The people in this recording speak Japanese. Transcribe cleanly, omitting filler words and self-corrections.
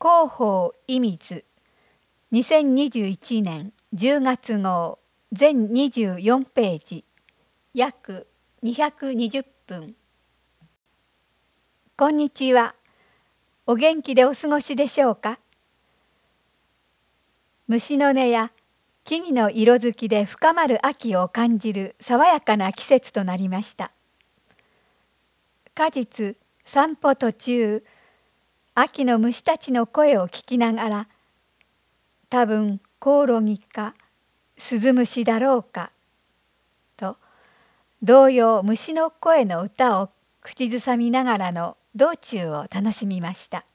広報意味図2021年10月号全24ページ約220分。こんにちは。お元気でお過ごしでしょうか。虫の音や木々の色づきで深まる秋を感じる爽やかな季節となりました。果実散歩途中、秋の虫たちの声を聞きながら、多分コオロギかスズムシだろうかと童謡虫の声の歌を口ずさみながらの道中を楽しみました。